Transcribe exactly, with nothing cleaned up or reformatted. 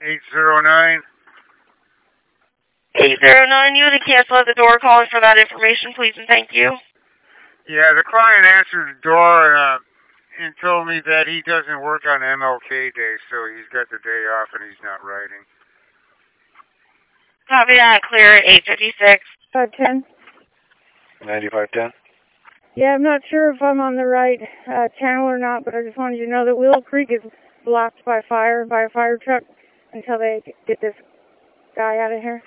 eight zero nine. eight zero nine, you to cancel at the door, calling for that information, please, and thank you. Yeah, the client answered the door and, uh, and told me that he doesn't work on M L K Day, so he's got the day off and he's not writing. Copy that, clear at eight fifty-six. five ten. ninety-five ten. Yeah, I'm not sure if I'm on the right uh, channel or not, but I just wanted you to know that Willow Creek is blocked by fire, by a fire truck, until they get this guy out of here.